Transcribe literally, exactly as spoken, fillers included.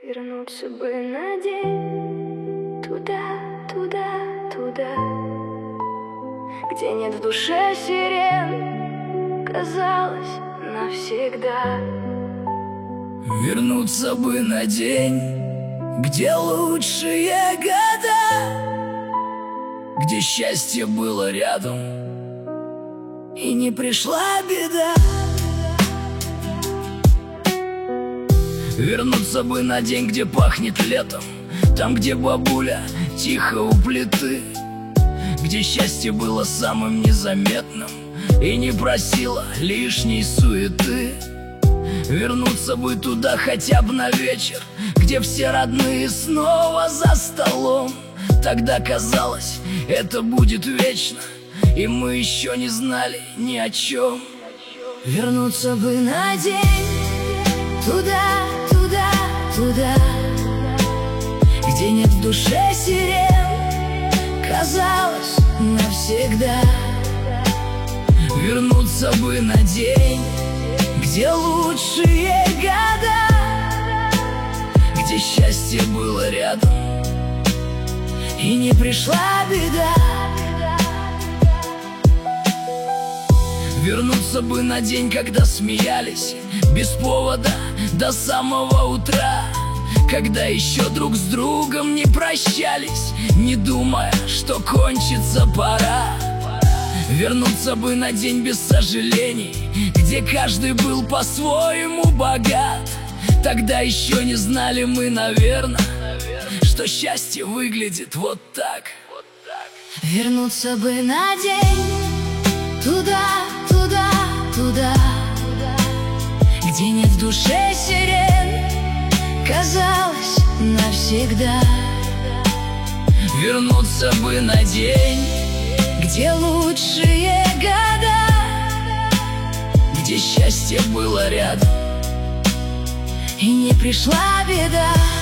Вернуться бы на день туда, туда, туда, где нет в душе сирен, казалось, навсегда. Вернуться бы на день, где лучшие года, где счастье было рядом и не пришла беда. Вернуться бы на день, где пахнет летом, там, где бабуля тихо у плиты, где счастье было самым незаметным и не просило лишней суеты. Вернуться бы туда хотя бы на вечер, где все родные снова за столом. Тогда казалось, это будет вечно, и мы еще не знали ни о чем. Вернуться бы на день туда, туда, туда, где нет в душе сирен, казалось, навсегда. Вернуться бы на день, где лучшие года, где счастье было рядом и не пришла беда. Вернуться бы на день, когда смеялись без повода до самого утра, когда еще друг с другом не прощались, не думая, что кончится пора. Вернуться бы на день без сожалений, где каждый был по-своему богат. Тогда еще не знали мы, наверное, что счастье выглядит вот так. Вернуться бы на день туда, туда, туда, где нет в душе сирен, казалось, навсегда. Вернуться бы на день, где лучшие года, где счастье было рядом и не пришла беда.